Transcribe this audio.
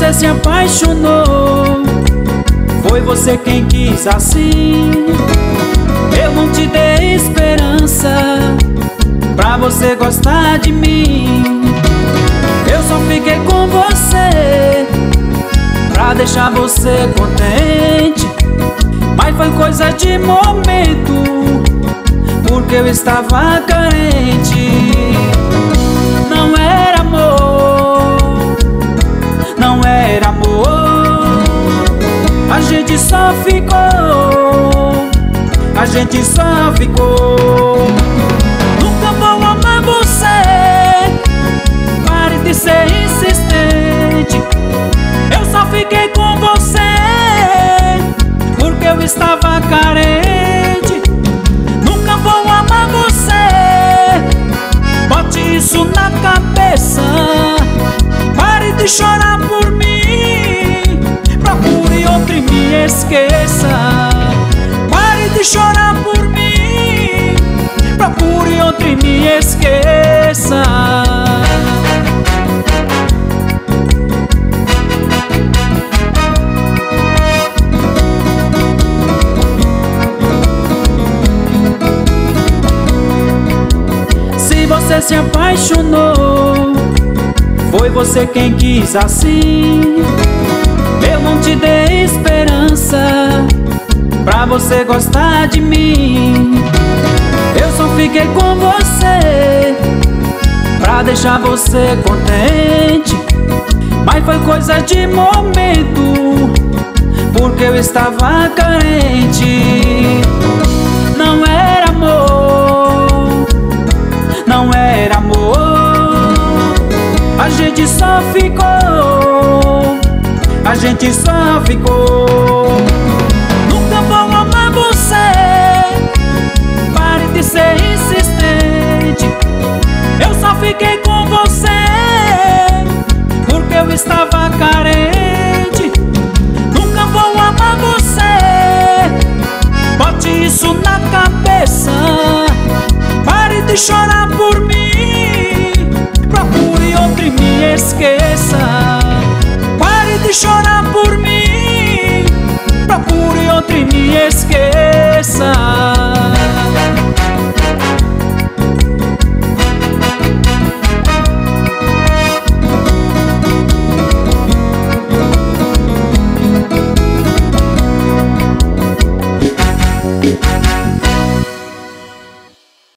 você se apaixonou, foi você quem quis assim. Eu não te dei esperança pra você gostar de mim. Eu só fiquei com você pra deixar você contente, mas foi coisa de momento, porque eu estava carente. Não era amor, não era amor. A gente só ficou, a gente só ficou. Nunca vou amar você, pare de ser insistente. Eu só fiquei com você porque eu estava carente. Nunca vou amar você, bote isso na cabeça. Pare de chorar por mim, procure outro e me esqueça. Pare de chorar por mim, procure outro e me esqueça. Você se apaixonou, foi você quem quis assim. Eu não te dei esperança pra você gostar de mim. Eu só fiquei com você pra deixar você contente, mas foi coisa de momento, porque eu estava carente. Não era amor, não era amor. A gente só ficou, a gente só ficou. Nunca vou amar você, pare de ser insistente. Eu só fiquei com você porque eu estava carente. Nunca vou amar você, bote isso na cabeça. Pare de chorar por mim, procure outro e me esqueça. Pare de chorar por mim, procure outro e me esqueça.